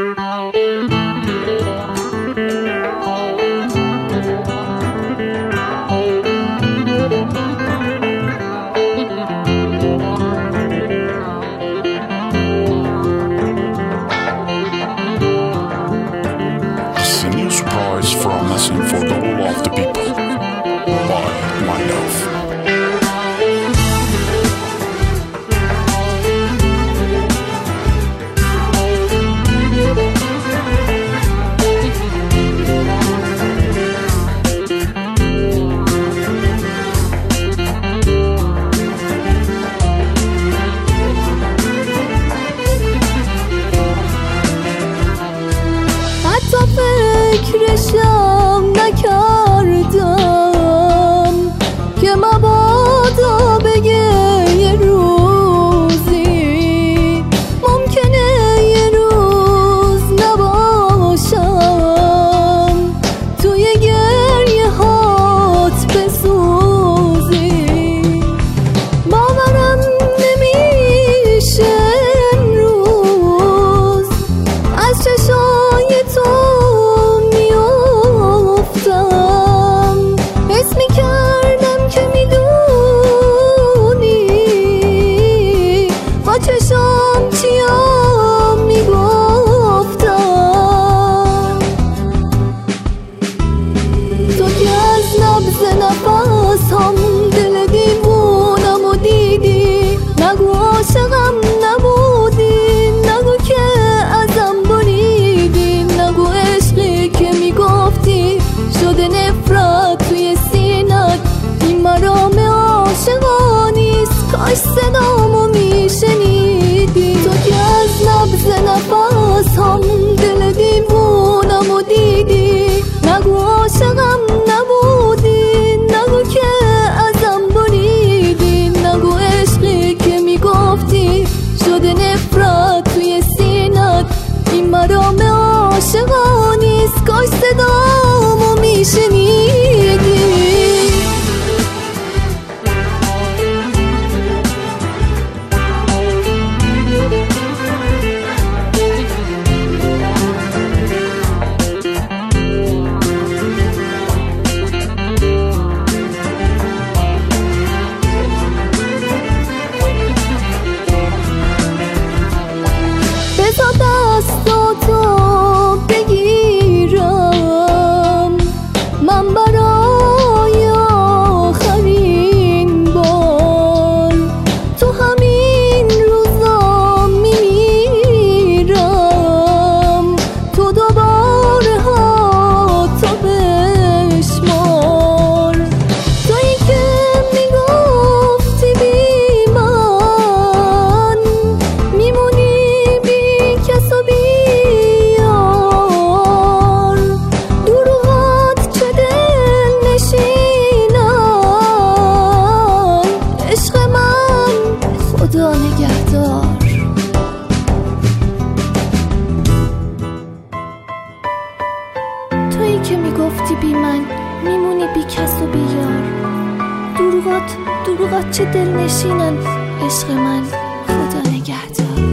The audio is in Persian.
For the whole of the people by my love. حتی فکرشم نکردم که مبادا بگه یه روزی ممکنه یه روز نباشم توی گریه هات بسوزی. باورم نمیشه امروز از چشای تو چشام چیا میگفتم تو که از نبض نفس هم دل دیوونمو دیدی. نگو عاشقم نبودی، نگو که ازم بریدی، نگو عشقی که میگفتی شده نفرت توی سینت. این مرام عاشقا نیست، کاش صدامو میشنیدی. تو که از نبض نفس هم دل دیوونمو دیدی. نگو عاشقم نبودی، نگو که ازم بریدی، نگو عشقی که میگفتی شده نفرت توی سینت. این مرام عاشقا نیست، کاش صدامو میشنیدی. دستاتو بگیرم من برای آخرین بار. تو همین روزا میمیرم، تو دوباره ها تا بشمار. تویی که میگفتی بی من میمونی کس و بیار. دروغات چه دل نشینن، عشق من خدا نگهدار. تویی که میگفتی بی من میمونی بی کس و بیار. دروغات چه دل نشینن، عشق من خدا نگهدار.